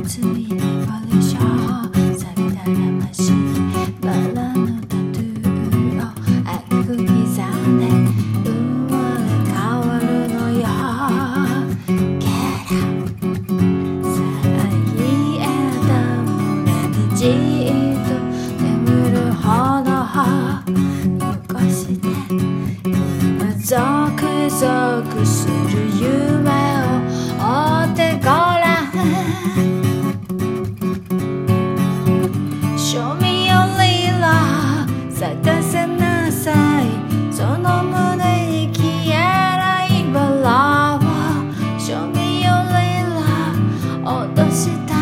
ついレボリューション錆びた魂バラのタトゥーを赤く刻んで生まれ変わるのよ Get out 遮った胸にじっと眠るほど残して今ゾクゾクする夢を追ってごらん Show me your lila 探せなさいその胸に消えないバラを Show me your lila 落とした